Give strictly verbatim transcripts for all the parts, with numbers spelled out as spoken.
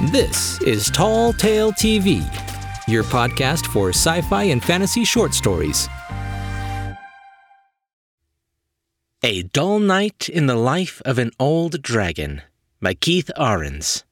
This is Tall Tale T V, your podcast for sci-fi and fantasy short stories. A Dull Night in the Life of an Old Dragon by Keith Ahrens.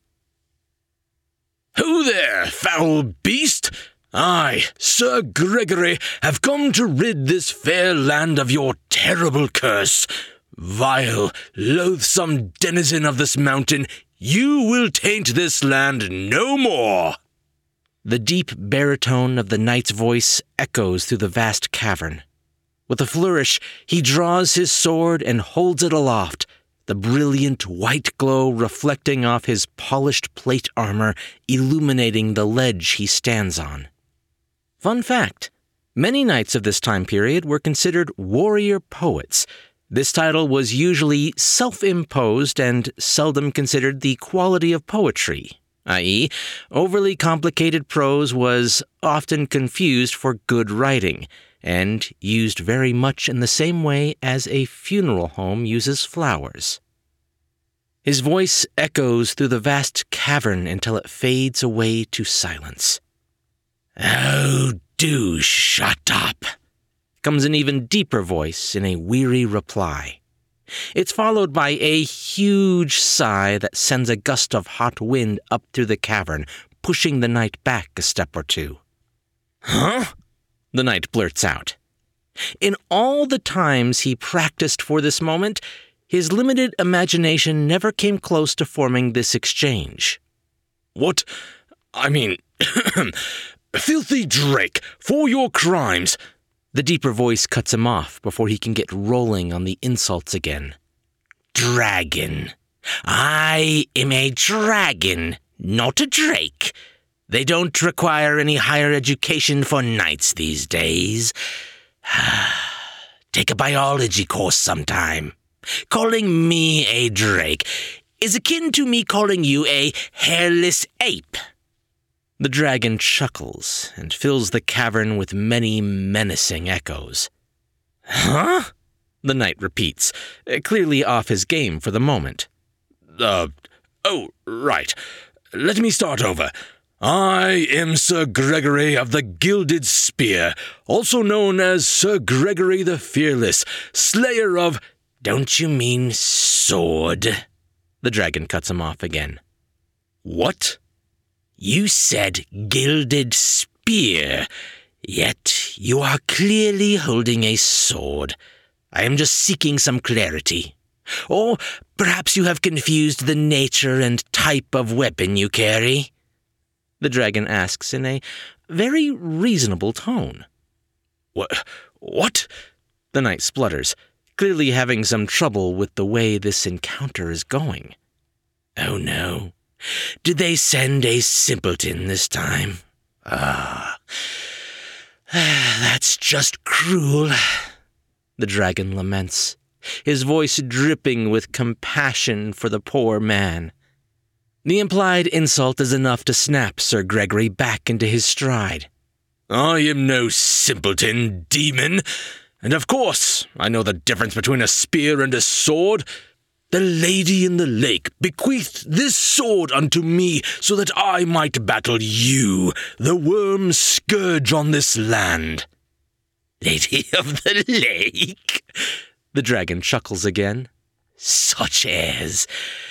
Who there, foul beast? I, Sir Gregory, have come to rid this fair land of your terrible curse. Vile, loathsome denizen of this mountain, you will taint this land no more. The deep baritone of the knight's voice echoes through the vast cavern. With a flourish, he draws his sword and holds it aloft, the brilliant white glow reflecting off his polished plate armor, illuminating the ledge he stands on. Fun fact, many knights of this time period were considered warrior poets. This title was usually self-imposed and seldom considered the quality of poetry, that is, overly complicated prose was often confused for good writing, and used very much in the same way as a funeral home uses flowers. His voice echoes through the vast cavern until it fades away to silence. Oh, do shut up, comes an even deeper voice in a weary reply. It's followed by a huge sigh that sends a gust of hot wind up through the cavern, pushing the knight back a step or two. Huh? The knight blurts out. In all the times he practiced for this moment, his limited imagination never came close to forming this exchange. What? I mean, filthy Drake, for your crimes. The deeper voice cuts him off before he can get rolling on the insults again. Dragon. I am a dragon, not a drake. They don't require any higher education for knights these days. Take a biology course sometime. Calling me a drake is akin to me calling you a hairless ape. The dragon chuckles and fills the cavern with many menacing echoes. Huh? The knight repeats, clearly off his game for the moment. Uh, oh, right. Let me start over. I am Sir Gregory of the Gilded Spear, also known as Sir Gregory the Fearless, slayer of... Don't you mean sword? The dragon cuts him off again. What? You said gilded spear, yet you are clearly holding a sword. I am just seeking some clarity. Or perhaps you have confused the nature and type of weapon you carry? The dragon asks in a very reasonable tone. What? What? The knight splutters, clearly having some trouble with the way this encounter is going. Oh no. Did they send a simpleton this time? Ah. That's just cruel. The dragon laments, his voice dripping with compassion for the poor man. The implied insult is enough to snap Sir Gregory back into his stride. I am no simpleton, demon. And of course, I know the difference between a spear and a sword. The lady in the lake bequeathed this sword unto me so that I might battle you, the worm scourge on this land. Lady of the lake? The dragon chuckles again. Such airs.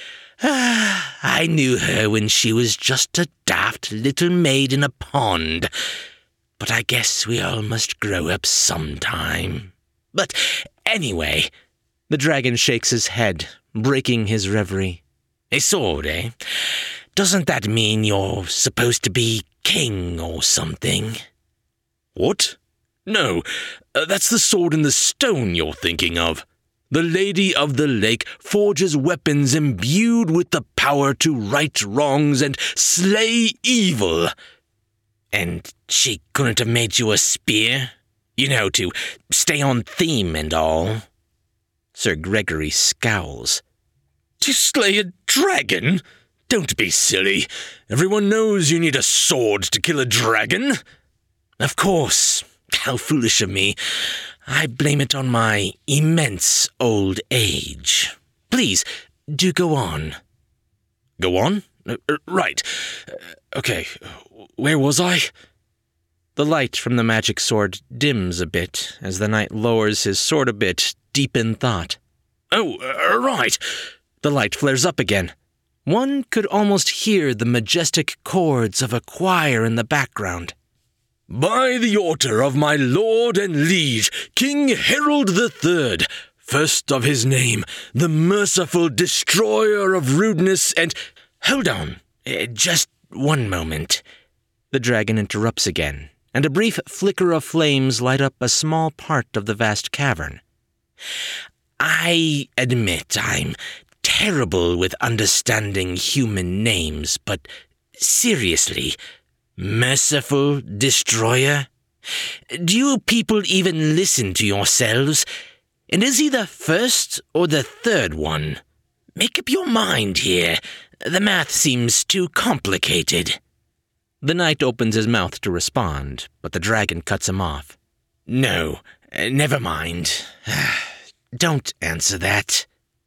Ah, I knew her when she was just a daft little maid in a pond. But I guess we all must grow up sometime. But anyway... The dragon shakes his head, breaking his reverie. A sword, eh? Doesn't that mean you're supposed to be king or something? What? No, uh, that's the sword in the stone you're thinking of. The Lady of the Lake forges weapons imbued with the power to right wrongs and slay evil. And she couldn't have made you a spear? You know, to stay on theme and all. Sir Gregory scowls. To slay a dragon? Don't be silly. Everyone knows you need a sword to kill a dragon. Of course. How foolish of me. I blame it on my immense old age. Please, do go on. Go on? Uh, right. Okay, where was I? The light from the magic sword dims a bit as the knight lowers his sword a bit, deep in thought. Oh, uh, right. The light flares up again. One could almost hear the majestic chords of a choir in the background. By the order of my lord and liege, King Harold the Third, first of his name, the merciful destroyer of rudeness and— Hold on, uh, just one moment. The dragon interrupts again, and a brief flicker of flames light up a small part of the vast cavern. I admit I'm terrible with understanding human names, but seriously, merciful destroyer? Do you people even listen to yourselves? And is he the first or the third one? Make up your mind here. The math seems too complicated. The knight opens his mouth to respond, but the dragon cuts him off. No, never mind. Don't answer that.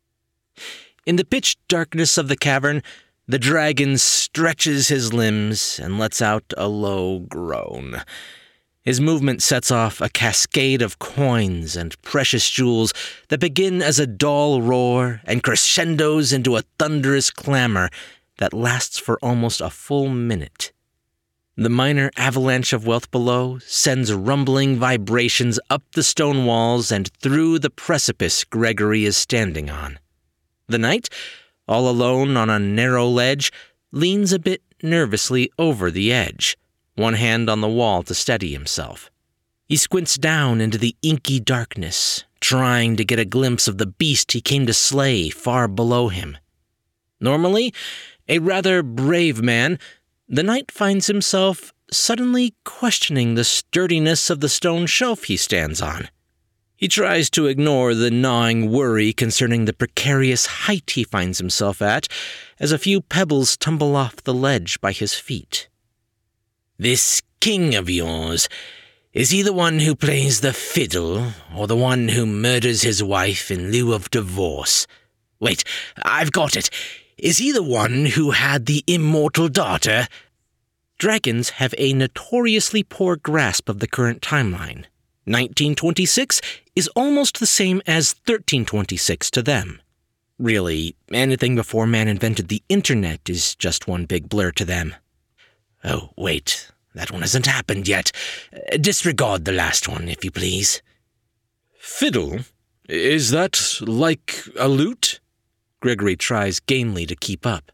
In the pitch darkness of the cavern, the dragon stretches his limbs and lets out a low groan. His movement sets off a cascade of coins and precious jewels that begin as a dull roar and crescendos into a thunderous clamor that lasts for almost a full minute. The minor avalanche of wealth below sends rumbling vibrations up the stone walls and through the precipice Gregory is standing on. The knight, all alone on a narrow ledge, leans a bit nervously over the edge, one hand on the wall to steady himself. He squints down into the inky darkness, trying to get a glimpse of the beast he came to slay far below him. Normally, a rather brave man, the knight finds himself suddenly questioning the sturdiness of the stone shelf he stands on. He tries to ignore the gnawing worry concerning the precarious height he finds himself at, as a few pebbles tumble off the ledge by his feet. This king of yours, is he the one who plays the fiddle, or the one who murders his wife in lieu of divorce? Wait, I've got it. Is he the one who had the immortal daughter? Dragons have a notoriously poor grasp of the current timeline. nineteen twenty-six is almost the same as thirteen twenty-six to them. Really, anything before man invented the internet is just one big blur to them. Oh, wait, that one hasn't happened yet. Disregard the last one, if you please. Fiddle? Is that like a lute? Gregory tries gamely to keep up.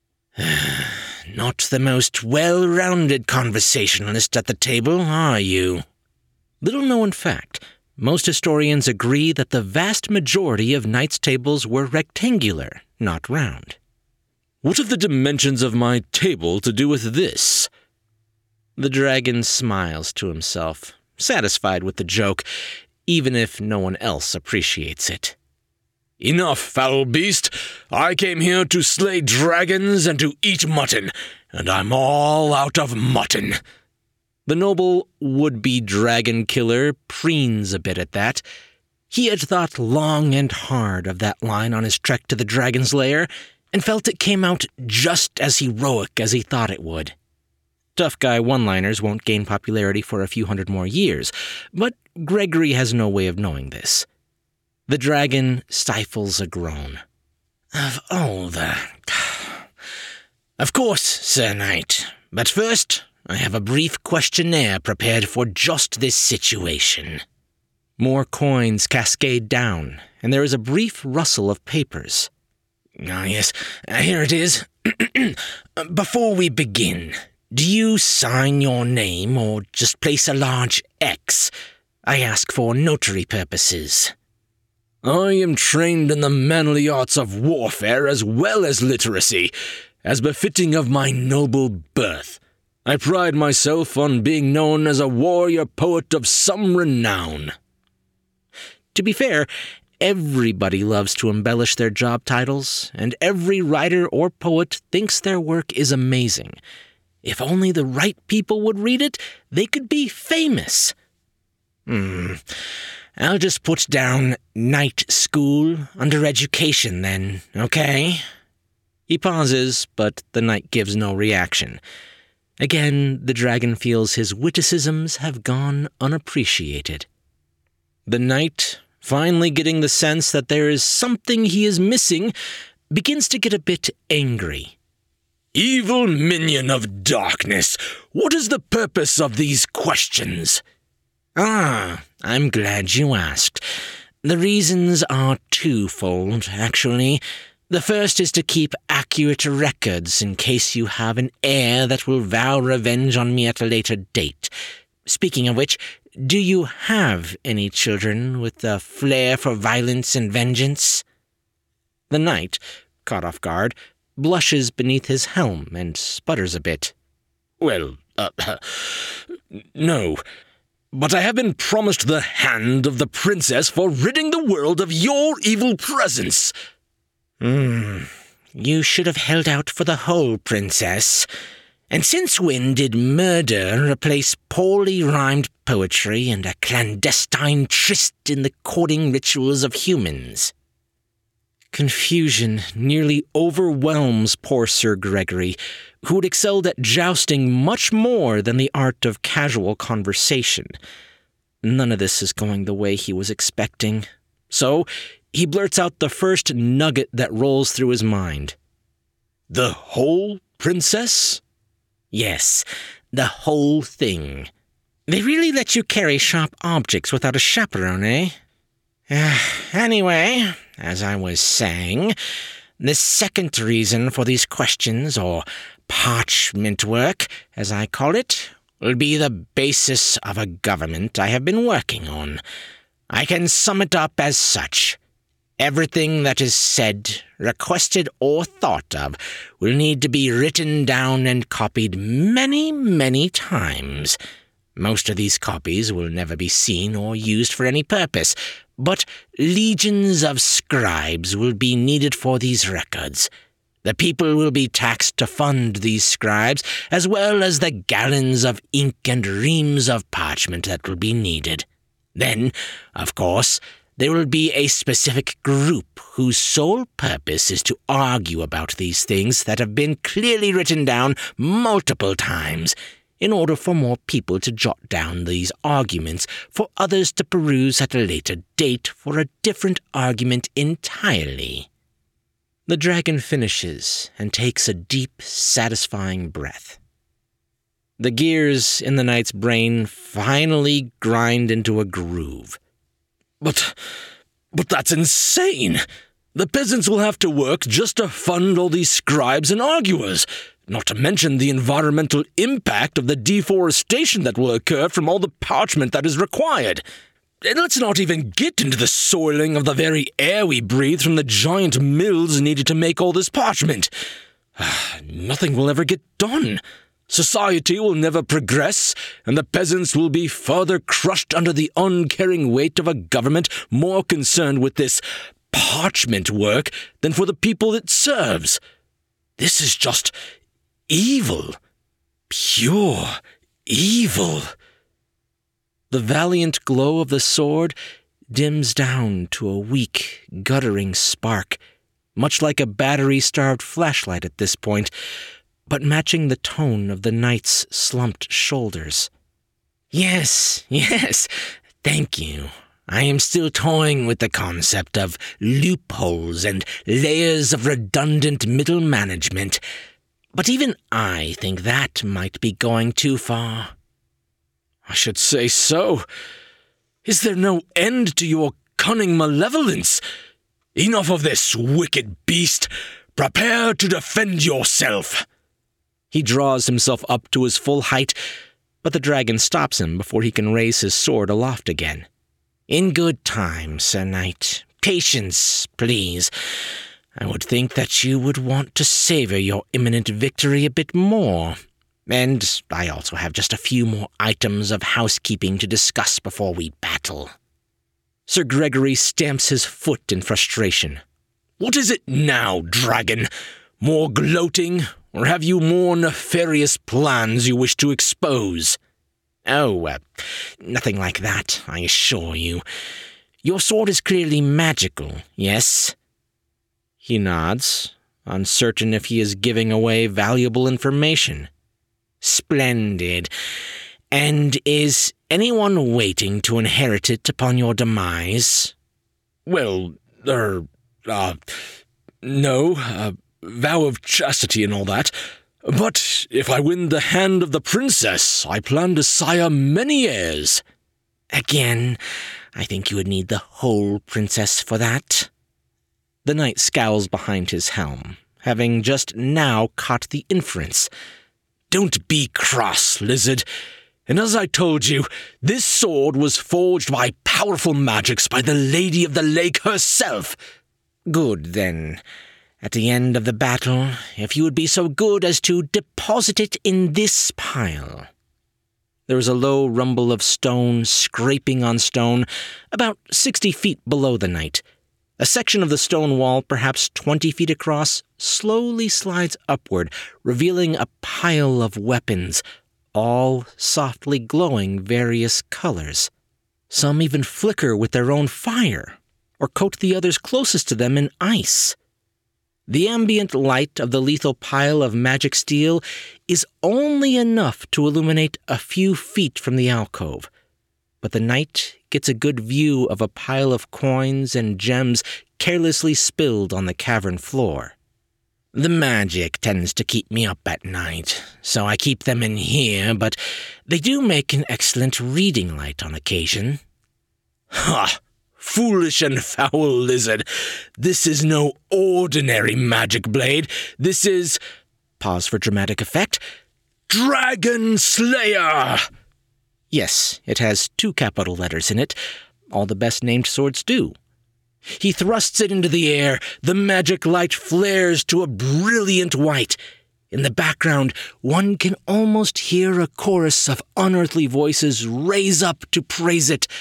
Not the most well-rounded conversationalist at the table, are you? Little known fact, most historians agree that the vast majority of knights' tables were rectangular, not round. What have the dimensions of my table to do with this? The dragon smiles to himself, satisfied with the joke, even if no one else appreciates it. Enough, foul beast! I came here to slay dragons and to eat mutton, and I'm all out of mutton. The noble would-be dragon killer preens a bit at that. He had thought long and hard of that line on his trek to the dragon's lair, and felt it came out just as heroic as he thought it would. Tough guy one-liners won't gain popularity for a few hundred more years, but Gregory has no way of knowing this. The dragon stifles a groan. Of all the... Of course, Sir Knight, but first I have a brief questionnaire prepared for just this situation. More coins cascade down, and there is a brief rustle of papers. Ah, yes, here it is. Before we begin, do you sign your name or just place a large X? I ask for notary purposes. I am trained in the manly arts of warfare as well as literacy, as befitting of my noble birth. I pride myself on being known as a warrior poet of some renown. To be fair, everybody loves to embellish their job titles, and every writer or poet thinks their work is amazing. If only the right people would read it, they could be famous. Hmm... I'll just put down night school under education then, okay? He pauses, but the knight gives no reaction. Again, the dragon feels his witticisms have gone unappreciated. The knight, finally getting the sense that there is something he is missing, begins to get a bit angry. Evil minion of darkness, what is the purpose of these questions? Ah, I'm glad you asked. The reasons are twofold, actually. The first is to keep accurate records in case you have an heir that will vow revenge on me at a later date. Speaking of which, do you have any children with a flair for violence and vengeance? The knight, caught off guard, blushes beneath his helm and sputters a bit. Well, uh, no. But I have been promised the hand of the princess for ridding the world of your evil presence. Hmm, you should have held out for the whole princess. And since when did murder replace poorly rhymed poetry and a clandestine tryst in the courting rituals of humans? Confusion nearly overwhelms poor Sir Gregory, who had excelled at jousting much more than the art of casual conversation. None of this is going the way he was expecting. So, he blurts out the first nugget that rolls through his mind. The whole princess? Yes, the whole thing. They really let you carry sharp objects without a chaperone, eh? Uh, anyway, as I was saying, the second reason for these questions, or parchment work, as I call it, will be the basis of a government I have been working on. I can sum it up as such. Everything that is said, requested, or thought of will need to be written down and copied many, many times. Most of these copies will never be seen or used for any purpose, but legions of scribes will be needed for these records. The people will be taxed to fund these scribes, as well as the gallons of ink and reams of parchment that will be needed. Then, of course, there will be a specific group whose sole purpose is to argue about these things that have been clearly written down multiple times, in order for more people to jot down these arguments for others to peruse at a later date for a different argument entirely. The dragon finishes and takes a deep, satisfying breath. The gears in the knight's brain finally grind into a groove. But, but that's insane! The peasants will have to work just to fund all these scribes and arguers, not to mention the environmental impact of the deforestation that will occur from all the parchment that is required. And let's not even get into the soiling of the very air we breathe from the giant mills needed to make all this parchment. Nothing will ever get done. Society will never progress, and the peasants will be further crushed under the uncaring weight of a government more concerned with this parchment work than for the people it serves. This is just evil. Pure evil. The valiant glow of the sword dims down to a weak, guttering spark, much like a battery-starved flashlight at this point, but matching the tone of the knight's slumped shoulders. Yes, yes, thank you. I am still toying with the concept of loopholes and layers of redundant middle management, but even I think that might be going too far. I should say so. Is there no end to your cunning malevolence? Enough of this, wicked beast. Prepare to defend yourself. He draws himself up to his full height, but the dragon stops him before he can raise his sword aloft again. In good time, Sir Knight. Patience, please. I would think that you would want to savor your imminent victory a bit more. And I also have just a few more items of housekeeping to discuss before we battle. Sir Gregory stamps his foot in frustration. What is it now, dragon? More gloating, or have you more nefarious plans you wish to expose? Oh, uh, nothing like that, I assure you. Your sword is clearly magical, yes? He nods, uncertain if he is giving away valuable information. Splendid. And is anyone waiting to inherit it upon your demise? Well, er, uh, no, uh, vow of chastity and all that. But if I win the hand of the princess, I plan to sire many heirs. Again, I think you would need the whole princess for that. The knight scowls behind his helm, having just now caught the inference. Don't be cross, lizard. And as I told you, this sword was forged by powerful magics by the Lady of the Lake herself. Good, then. At the end of the battle, if you would be so good as to deposit it in this pile. There is a low rumble of stone scraping on stone about sixty feet below the knight. A section of the stone wall, perhaps twenty feet across, slowly slides upward, revealing a pile of weapons, all softly glowing various colors. Some even flicker with their own fire, or coat the others closest to them in ice. The ambient light of the lethal pile of magic steel is only enough to illuminate a few feet from the alcove, but the knight gets a good view of a pile of coins and gems carelessly spilled on the cavern floor. The magic tends to keep me up at night, so I keep them in here, but they do make an excellent reading light on occasion. Ha! Foolish and foul lizard. This is no ordinary magic blade. This is... Pause for dramatic effect. Dragon Slayer! Yes, it has two capital letters in it. All the best-named swords do. He thrusts it into the air. The magic light flares to a brilliant white. In the background, one can almost hear a chorus of unearthly voices raise up to praise it.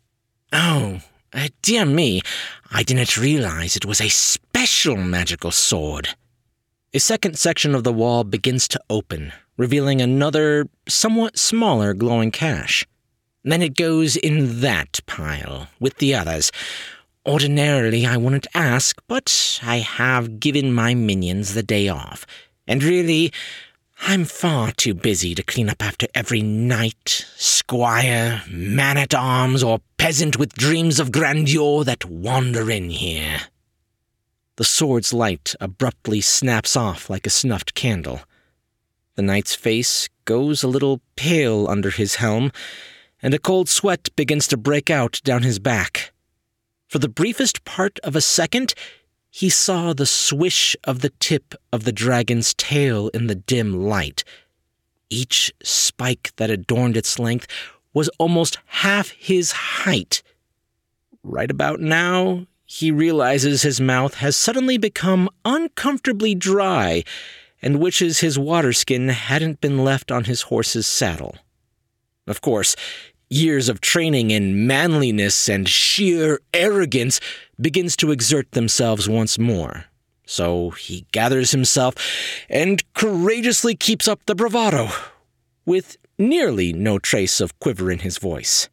Oh, uh, dear me, I didn't realize it was a special magical sword. A second section of the wall begins to open, revealing another, somewhat smaller glowing cache. Then it goes in that pile, with the others. Ordinarily, I wouldn't ask, but I have given my minions the day off. And really, I'm far too busy to clean up after every knight, squire, man-at-arms, or peasant with dreams of grandeur that wander in here. The sword's light abruptly snaps off like a snuffed candle. The knight's face goes a little pale under his helm, and a cold sweat begins to break out down his back. For the briefest part of a second, he saw the swish of the tip of the dragon's tail in the dim light. Each spike that adorned its length was almost half his height. Right about now, he realizes his mouth has suddenly become uncomfortably dry and wishes his water skin hadn't been left on his horse's saddle. Of course, years of training in manliness and sheer arrogance begins to exert themselves once more. So he gathers himself and courageously keeps up the bravado, with nearly no trace of quiver in his voice.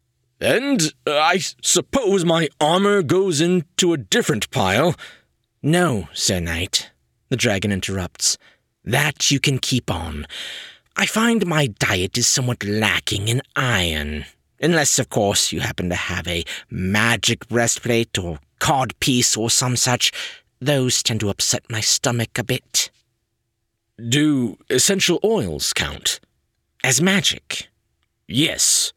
And uh, I suppose my armor goes into a different pile? No, Sir Knight, the dragon interrupts. That you can keep on. I find my diet is somewhat lacking in iron. Unless, of course, you happen to have a magic breastplate or codpiece or some such. Those tend to upset my stomach a bit. Do essential oils count? As magic? Yes.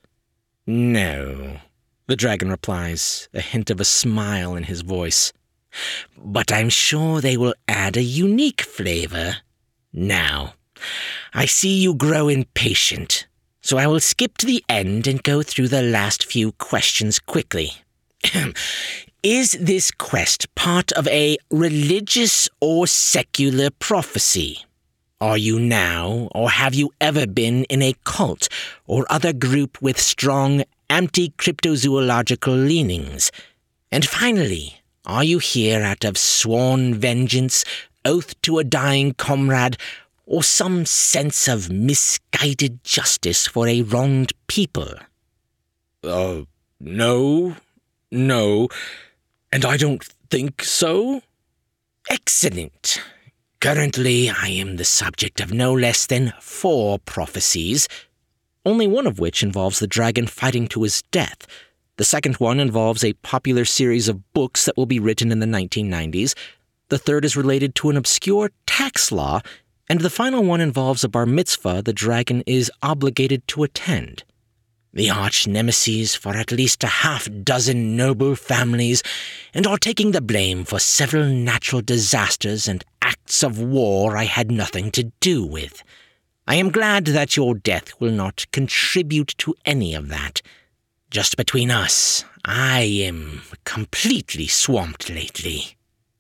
No, the dragon replies, a hint of a smile in his voice. But I'm sure they will add a unique flavor. Now, I see you grow impatient, so I will skip to the end and go through the last few questions quickly. Is this quest part of a religious or secular prophecy? Are you now, or have you ever been in a cult or other group with strong anti-cryptozoological leanings? And finally, are you here out of sworn vengeance, oath to a dying comrade, or some sense of misguided justice for a wronged people? Uh, no, no, and I don't think so. Excellent. Currently, I am the subject of no less than four prophecies, only one of which involves the dragon fighting to his death. The second one involves a popular series of books that will be written in the nineteen nineties. The third is related to an obscure tax law, and the final one involves a bar mitzvah the dragon is obligated to attend. The arch-nemeses for at least a half-dozen noble families, and are taking the blame for several natural disasters and acts of war I had nothing to do with. I am glad that your death will not contribute to any of that. Just between us, I am completely swamped lately.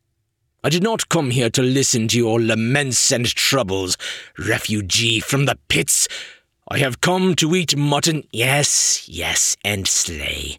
I did not come here to listen to your laments and troubles, refugee from the pits. I have come to eat mutton. Yes, yes, and slay.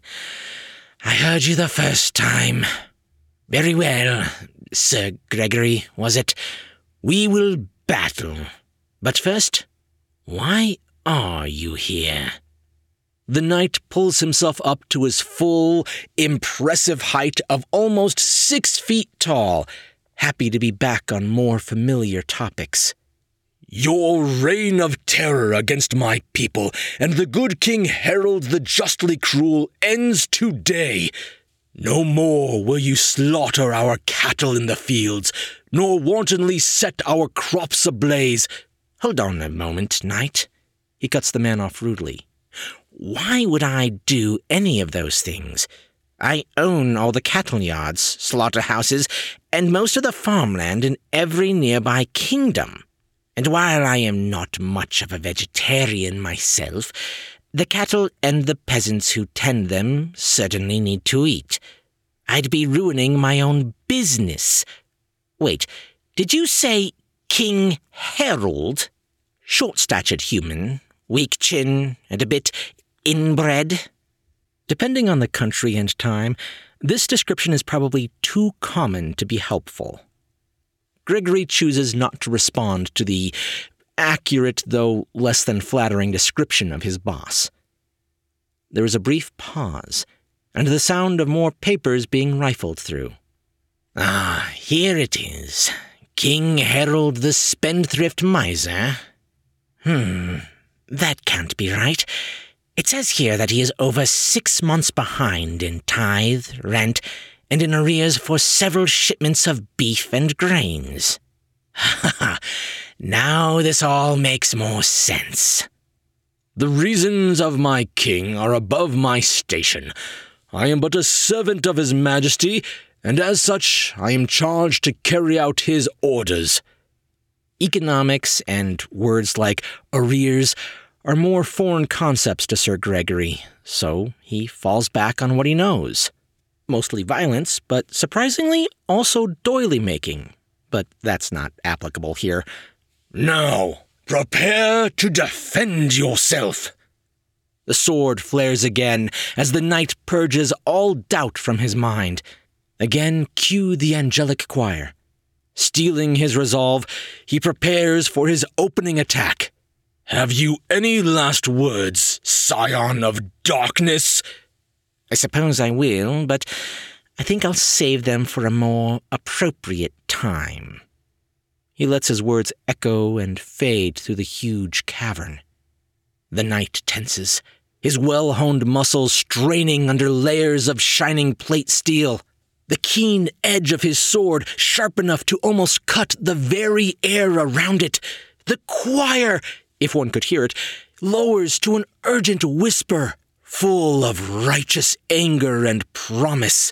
I heard you the first time. Very well, Sir Gregory, was it? We will battle. But first, why are you here? The knight pulls himself up to his full, impressive height of almost six feet tall, happy to be back on more familiar topics. Your reign of terror against my people and the good King Harold the justly cruel ends today. No more will you slaughter our cattle in the fields, nor wantonly set our crops ablaze. Hold on a moment, knight. He cuts the man off rudely. Why would I do any of those things? I own all the cattle yards, slaughterhouses, and most of the farmland in every nearby kingdom. And while I am not much of a vegetarian myself, the cattle and the peasants who tend them certainly need to eat. I'd be ruining my own business. Wait, did you say King Harold? Short-statured human, weak chin, and a bit inbred? Depending on the country and time, this description is probably too common to be helpful. Gregory chooses not to respond to the accurate, though less than flattering description of his boss. There is a brief pause, and the sound of more papers being rifled through. Ah, here it is. King Harold the Spendthrift Miser. Hmm, that can't be right. It says here that he is over six months behind in tithe, rent, and in arrears for several shipments of beef and grains. Ha ha! Now this all makes more sense. The reasons of my king are above my station. I am but a servant of his majesty, and as such I am charged to carry out his orders. Economics and words like arrears are more foreign concepts to Sir Gregory, so he falls back on what he knows. Mostly violence, but surprisingly also doily-making. But that's not applicable here. Now, prepare to defend yourself. The sword flares again as the knight purges all doubt from his mind. Again, cue the angelic choir. Steeling his resolve, he prepares for his opening attack. Have you any last words, scion of darkness? I suppose I will, but I think I'll save them for a more appropriate time. He lets his words echo and fade through the huge cavern. The knight tenses, his well-honed muscles straining under layers of shining plate steel. The keen edge of his sword sharp enough to almost cut the very air around it. The choir, if one could hear it, lowers to an urgent whisper, full of righteous anger and promise.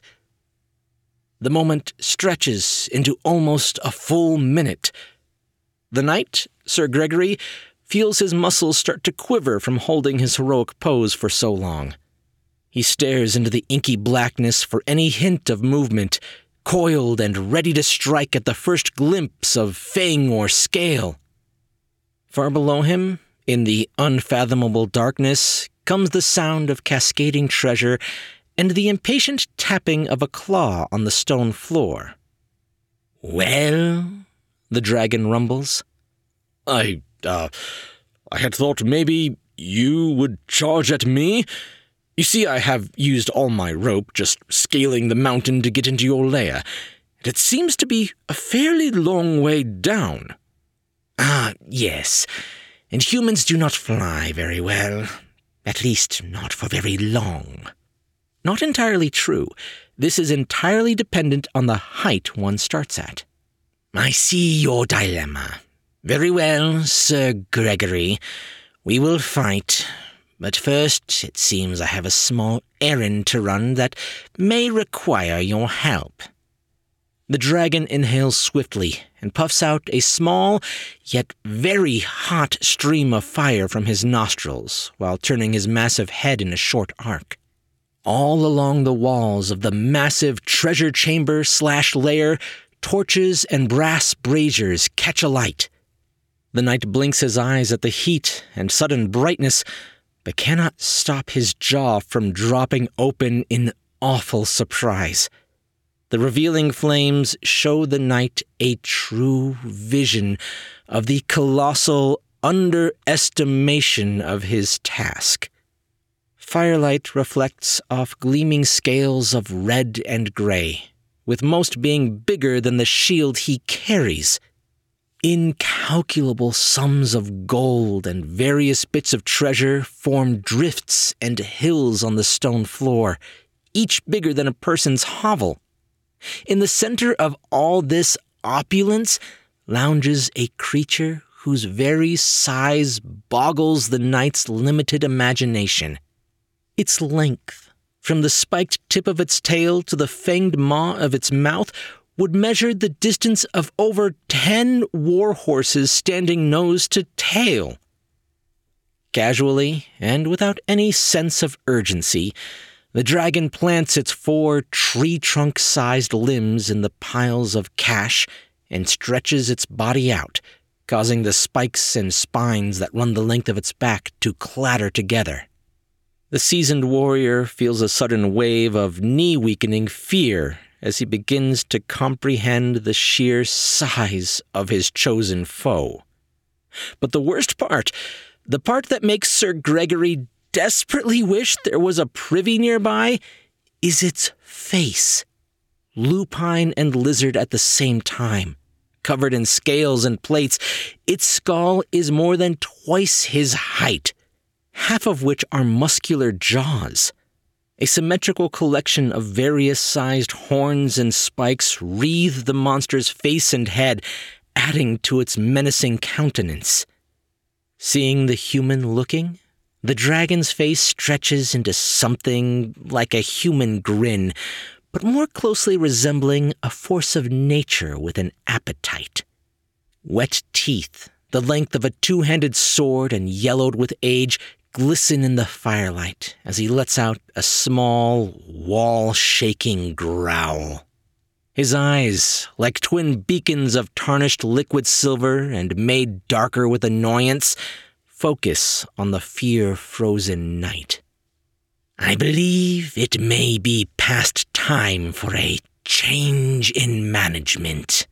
The moment stretches into almost a full minute. The knight, Sir Gregory, feels his muscles start to quiver from holding his heroic pose for so long. He stares into the inky blackness for any hint of movement, coiled and ready to strike at the first glimpse of fang or scale. Far below him, in the unfathomable darkness, comes the sound of cascading treasure and the impatient tapping of a claw on the stone floor. "Well?" the dragon rumbles. I, uh, I had thought maybe you would charge at me. You see, I have used all my rope just scaling the mountain to get into your lair. but it seems to be a fairly long way down. Ah, yes, and humans do not fly very well. At least, not for very long. Not entirely true. This is entirely dependent on the height one starts at. I see your dilemma. Very well, Sir Gregory. We will fight. But first, it seems I have a small errand to run that may require your help. The dragon inhales swiftly and puffs out a small, yet very hot stream of fire from his nostrils, while turning his massive head in a short arc. All along the walls of the massive treasure chamber slash lair, torches and brass braziers catch alight. The knight blinks his eyes at the heat and sudden brightness, but cannot stop his jaw from dropping open in awful surprise. The revealing flames show the knight a true vision of the colossal underestimation of his task. Firelight reflects off gleaming scales of red and gray, with most being bigger than the shield he carries. Incalculable sums of gold and various bits of treasure form drifts and hills on the stone floor, each bigger than a person's hovel. In the center of all this opulence lounges a creature whose very size boggles the knight's limited imagination. Its length, from the spiked tip of its tail to the fanged maw of its mouth, would measure the distance of over ten war horses standing nose to tail. Casually, and without any sense of urgency, the dragon plants its four tree-trunk-sized limbs in the piles of cash and stretches its body out, causing the spikes and spines that run the length of its back to clatter together. The seasoned warrior feels a sudden wave of knee-weakening fear as he begins to comprehend the sheer size of his chosen foe. But the worst part, the part that makes Sir Gregory desperately wish there was a privy nearby, is its face. Lupine and lizard at the same time. Covered in scales and plates, its skull is more than twice his height, half of which are muscular jaws. A symmetrical collection of various-sized horns and spikes wreathe the monster's face and head, adding to its menacing countenance. Seeing the human looking, the dragon's face stretches into something like a human grin, but more closely resembling a force of nature with an appetite. Wet teeth, the length of a two-handed sword and yellowed with age, glisten in the firelight as he lets out a small, wall-shaking growl. His eyes, like twin beacons of tarnished liquid silver and made darker with annoyance, focus on the fear-frozen knight. I believe it may be past time for a change in management.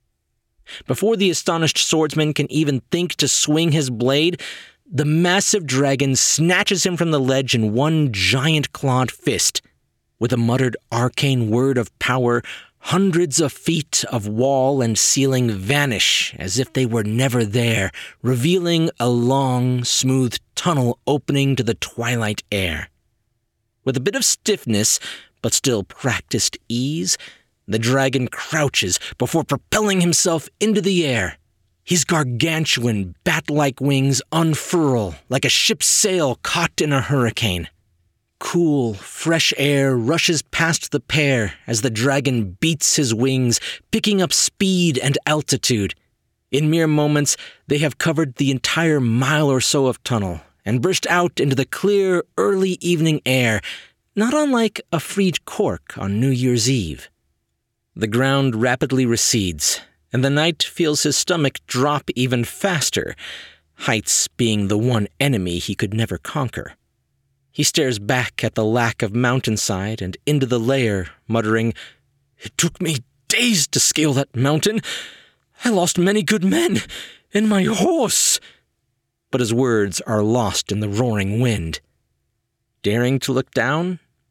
Before the astonished swordsman can even think to swing his blade, the massive dragon snatches him from the ledge in one giant clawed fist. With a muttered arcane word of power, hundreds of feet of wall and ceiling vanish as if they were never there, revealing a long, smooth tunnel opening to the twilight air. With a bit of stiffness, but still practiced ease, the dragon crouches before propelling himself into the air. His gargantuan, bat-like wings unfurl like a ship's sail caught in a hurricane. Cool, fresh air rushes past the pair as the dragon beats his wings, picking up speed and altitude. In mere moments, they have covered the entire mile or so of tunnel and burst out into the clear, early evening air, not unlike a freed cork on New Year's Eve. The ground rapidly recedes, and the knight feels his stomach drop even faster, heights being the one enemy he could never conquer. He stares back at the lack of mountainside and into the lair, muttering, "It took me days to scale that mountain. I lost many good men, and my horse." But his words are lost in the roaring wind. Daring to look down,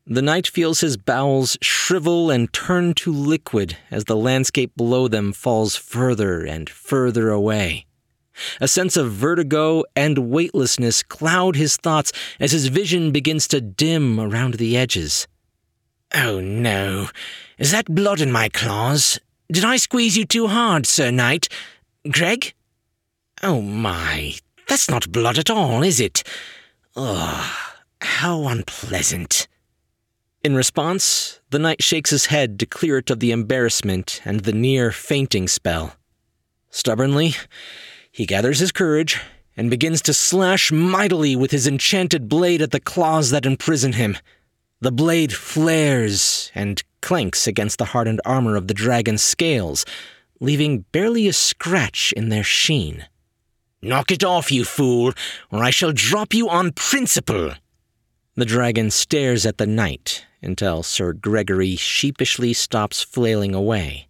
The knight feels his bowels shrivel and turn to liquid as the landscape below them falls further and further away. A sense of vertigo and weightlessness cloud his thoughts as his vision begins to dim around the edges. Oh no, is that blood in my claws? Did I squeeze you too hard, Sir Knight? Greg? Oh my, that's not blood at all, is it? Ugh, how unpleasant. In response, the knight shakes his head to clear it of the embarrassment and the near-fainting spell. Stubbornly, he gathers his courage and begins to slash mightily with his enchanted blade at the claws that imprison him. The blade flares and clanks against the hardened armor of the dragon's scales, leaving barely a scratch in their sheen. Knock it off, you fool, or I shall drop you on principle. The dragon stares at the knight until Sir Gregory sheepishly stops flailing away.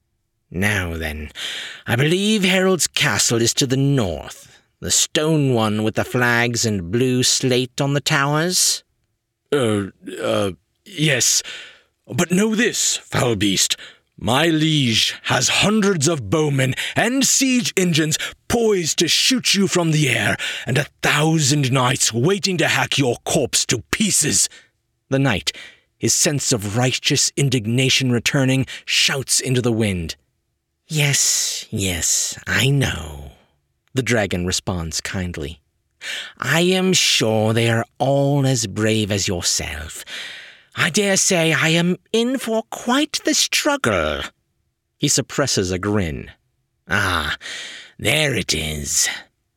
Now then, I believe Harold's castle is to the north, the stone one with the flags and blue slate on the towers? Uh, uh, yes. But know this, foul beast. My liege has hundreds of bowmen and siege engines poised to shoot you from the air, and a thousand knights waiting to hack your corpse to pieces. The knight, his sense of righteous indignation returning, shouts into the wind. Yes, yes, I know, the dragon responds kindly. I am sure they are all as brave as yourself. I dare say I am in for quite the struggle. He suppresses a grin. Ah, there it is.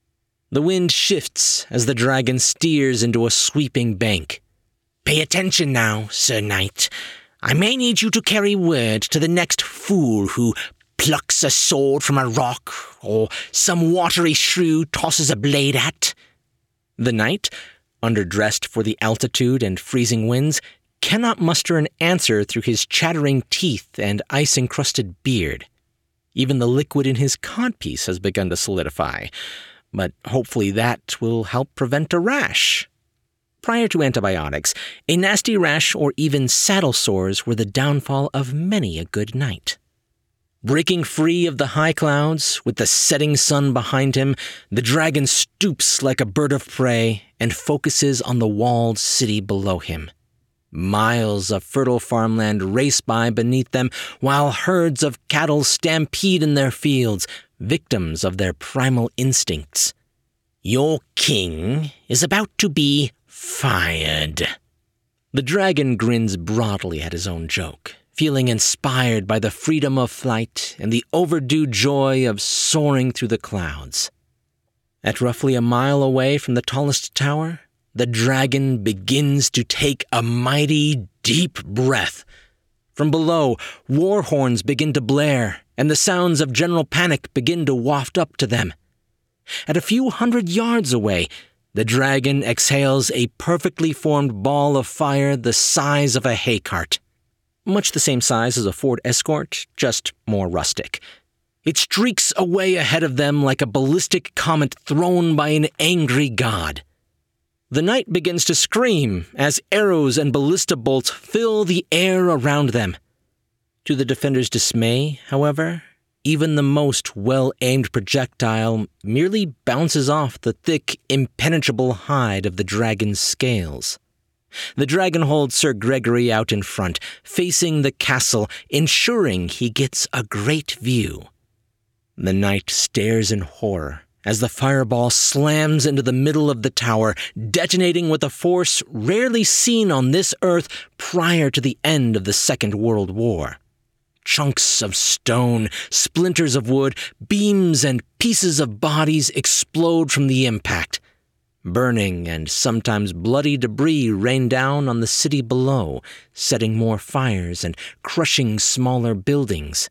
The wind shifts as the dragon steers into a sweeping bank. Pay attention now, Sir Knight. I may need you to carry word to the next fool who plucks a sword from a rock, or some watery shrew tosses a blade at. The knight, underdressed for the altitude and freezing winds, cannot muster an answer through his chattering teeth and ice-encrusted beard. Even the liquid in his codpiece has begun to solidify, but hopefully that will help prevent a rash. Prior to antibiotics, a nasty rash or even saddle sores were the downfall of many a good knight. Breaking free of the high clouds, with the setting sun behind him, the dragon stoops like a bird of prey and focuses on the walled city below him. Miles of fertile farmland race by beneath them, while herds of cattle stampede in their fields, victims of their primal instincts. Your king is about to be fired. The dragon grins broadly at his own joke, feeling inspired by the freedom of flight and the overdue joy of soaring through the clouds. At roughly a mile away from the tallest tower, the dragon begins to take a mighty, deep breath. From below, war horns begin to blare, and the sounds of general panic begin to waft up to them. At a few hundred yards away, the dragon exhales a perfectly formed ball of fire the size of a hay cart. Much the same size as a Ford Escort, just more rustic. It streaks away ahead of them like a ballistic comet thrown by an angry god. The knight begins to scream as arrows and ballista bolts fill the air around them. To the defender's dismay, however, even the most well-aimed projectile merely bounces off the thick, impenetrable hide of the dragon's scales. The dragon holds Sir Gregory out in front, facing the castle, ensuring he gets a great view. The knight stares in horror as the fireball slams into the middle of the tower, detonating with a force rarely seen on this earth prior to the end of the Second World War. Chunks of stone, splinters of wood, beams and pieces of bodies explode from the impact. Burning and sometimes bloody debris rain down on the city below, setting more fires and crushing smaller buildings.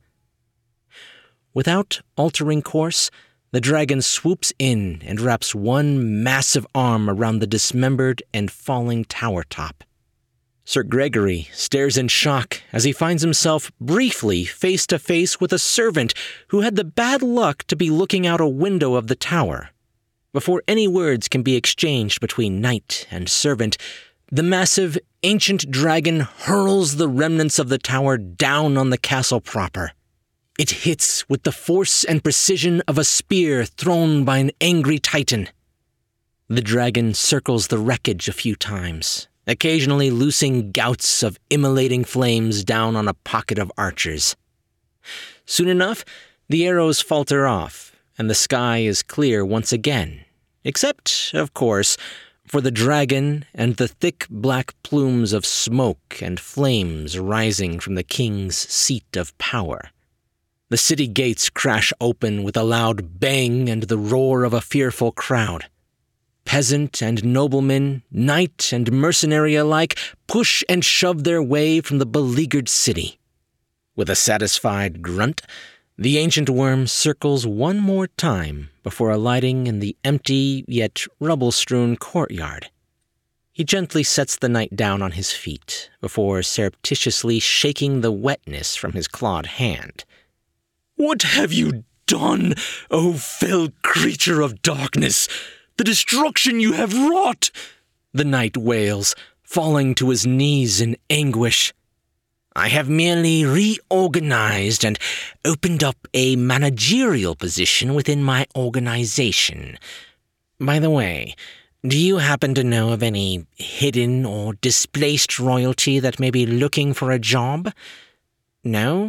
Without altering course, the dragon swoops in and wraps one massive arm around the dismembered and falling tower top. Sir Gregory stares in shock as he finds himself briefly face to face with a servant who had the bad luck to be looking out a window of the tower. Before any words can be exchanged between knight and servant, the massive, ancient dragon hurls the remnants of the tower down on the castle proper. It hits with the force and precision of a spear thrown by an angry titan. The dragon circles the wreckage a few times, occasionally loosing gouts of immolating flames down on a pocket of archers. Soon enough, the arrows falter off, and the sky is clear once again, except, of course, for the dragon and the thick black plumes of smoke and flames rising from the king's seat of power. The city gates crash open with a loud bang and the roar of a fearful crowd. Peasant and nobleman, knight and mercenary alike, push and shove their way from the beleaguered city. With a satisfied grunt, the ancient worm circles one more time before alighting in the empty yet rubble-strewn courtyard. He gently sets the knight down on his feet before surreptitiously shaking the wetness from his clawed hand. "What have you done, O fell creature of darkness? The destruction you have wrought!" the knight wails, falling to his knees in anguish. "I have merely reorganized and opened up a managerial position within my organization. By the way, do you happen to know of any hidden or displaced royalty that may be looking for a job? No?"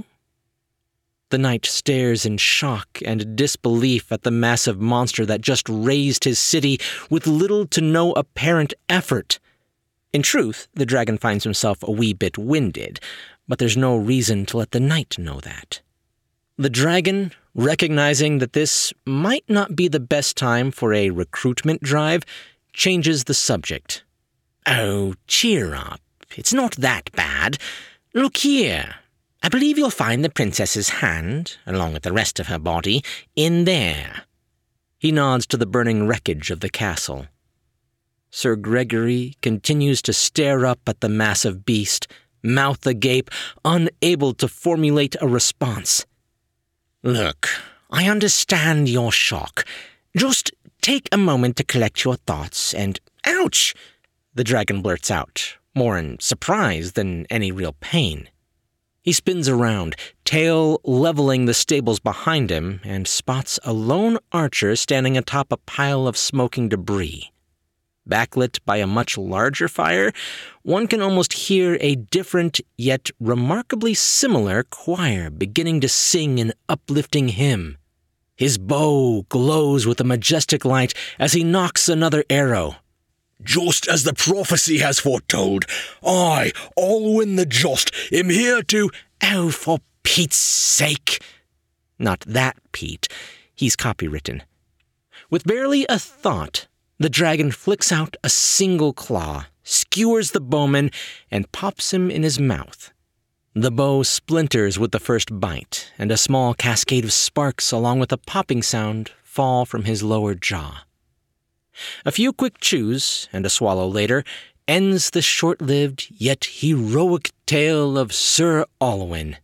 The knight stares in shock and disbelief at the massive monster that just razed his city with little to no apparent effort. In truth, the dragon finds himself a wee bit winded, but there's no reason to let the knight know that. The dragon, recognizing that this might not be the best time for a recruitment drive, changes the subject. "Oh, cheer up. It's not that bad. Look here. I believe you'll find the princess's hand, along with the rest of her body, in there." He nods to the burning wreckage of the castle. Sir Gregory continues to stare up at the massive beast, mouth agape, unable to formulate a response. "Look, I understand your shock. Just take a moment to collect your thoughts and— Ouch! The dragon blurts out, more in surprise than any real pain. He spins around, tail leveling the stables behind him, and spots a lone archer standing atop a pile of smoking debris. Backlit by a much larger fire, one can almost hear a different yet remarkably similar choir beginning to sing an uplifting hymn. His bow glows with a majestic light as he knocks another arrow. "Just as the prophecy has foretold, I, Alwyn the Just, am here to—" "Oh, for Pete's sake!" Not that Pete. He's copywritten. With barely a thought, the dragon flicks out a single claw, skewers the bowman, and pops him in his mouth. The bow splinters with the first bite, and a small cascade of sparks along with a popping sound fall from his lower jaw. A few quick chews, and a swallow later, ends the short-lived yet heroic tale of Sir Alwyn.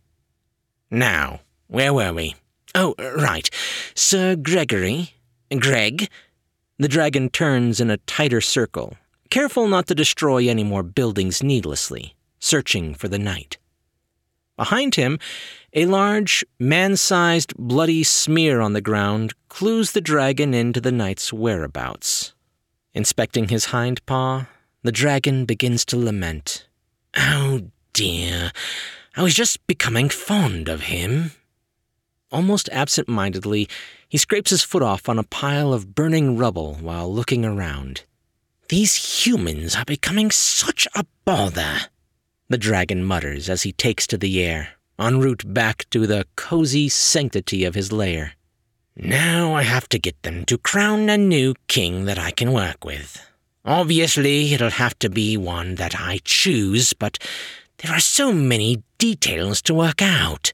Now, where were we? Oh, right. Sir Gregory? Greg? The dragon turns in a tighter circle, careful not to destroy any more buildings needlessly, searching for the knight. Behind him, a large, man-sized, bloody smear on the ground clues the dragon into the knight's whereabouts. Inspecting his hind paw, the dragon begins to lament. "Oh, dear. I was just becoming fond of him." Almost absent-mindedly, he scrapes his foot off on a pile of burning rubble while looking around. "These humans are becoming such a bother," the dragon mutters as he takes to the air, en route back to the cozy sanctity of his lair. "Now I have to get them to crown a new king that I can work with. Obviously, it'll have to be one that I choose, but there are so many details to work out.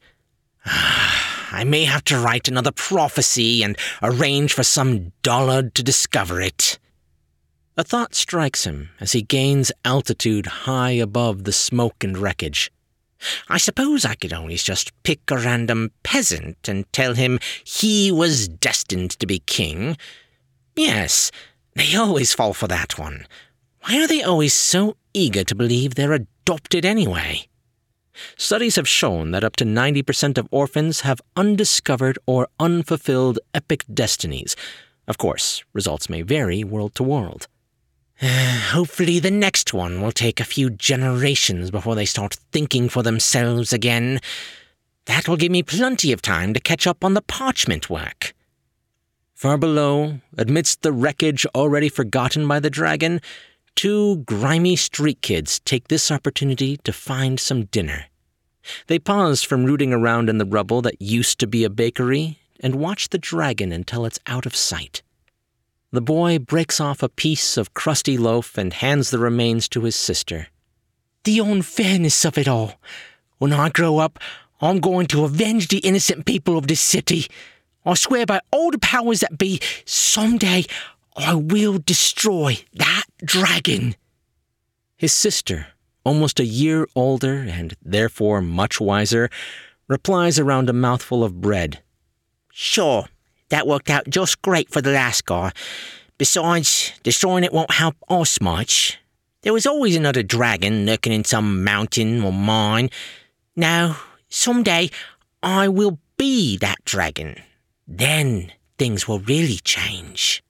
I may have to write another prophecy and arrange for some dullard to discover it." A thought strikes him as he gains altitude high above the smoke and wreckage. I suppose I could always just pick a random peasant and tell him he was destined to be king. Yes, they always fall for that one. Why are they always so eager to believe they're adopted anyway? Studies have shown that up to ninety percent of orphans have undiscovered or unfulfilled epic destinies. Of course, results may vary world to world. Hopefully the next one will take a few generations before they start thinking for themselves again. That will give me plenty of time to catch up on the parchment work. Far below, amidst the wreckage already forgotten by the dragon, two grimy street kids take this opportunity to find some dinner. They pause from rooting around in the rubble that used to be a bakery and watch the dragon until it's out of sight. The boy breaks off a piece of crusty loaf and hands the remains to his sister. The unfairness of it all. When I grow up, I'm going to avenge the innocent people of this city. I swear by all the powers that be, someday I will destroy that dragon. His sister, almost a year older and therefore much wiser, replies around a mouthful of bread. Sure, that worked out just great for the last guy. Besides, destroying it won't help us much. There was always another dragon lurking in some mountain or mine. Now, someday I will be that dragon. Then things will really change.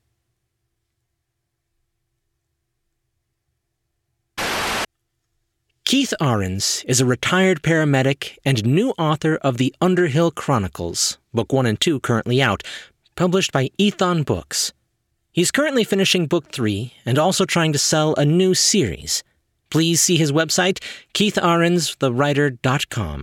Keith Arends is a retired paramedic and new author of the Underhill Chronicles, Book one and two currently out, published by Ethon Books. He's currently finishing Book three and also trying to sell a new series. Please see his website, keith arends the writer dot com.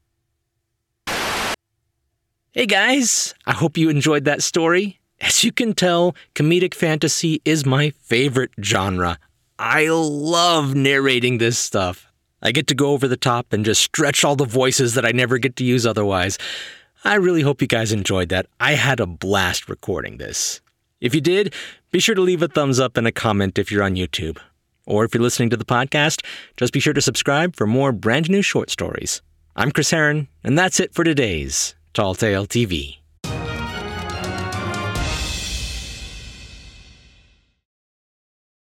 Hey guys, I hope you enjoyed that story. As you can tell, comedic fantasy is my favorite genre. I love narrating this stuff. I get to go over the top and just stretch all the voices that I never get to use otherwise. I really hope you guys enjoyed that. I had a blast recording this. If you did, be sure to leave a thumbs up and a comment if you're on YouTube. Or if you're listening to the podcast, just be sure to subscribe for more brand new short stories. I'm Chris Herron, and that's it for today's Tall Tale T V.